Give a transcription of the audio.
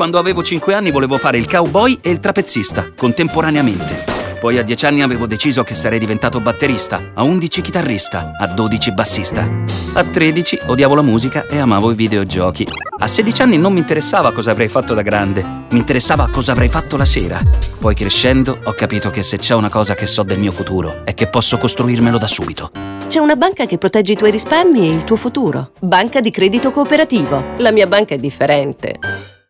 Quando avevo 5 anni volevo fare il cowboy e il trapezzista, contemporaneamente. Poi a 10 anni avevo deciso che sarei diventato batterista, a 11 chitarrista, a 12 bassista. A 13 odiavo la musica e amavo i videogiochi. A 16 anni non mi interessava cosa avrei fatto da grande, mi interessava cosa avrei fatto la sera. Poi crescendo ho capito che se c'è una cosa che so del mio futuro è che posso costruirmelo da subito. C'è una banca che protegge i tuoi risparmi e il tuo futuro. Banca di Credito Cooperativo. La mia banca è differente.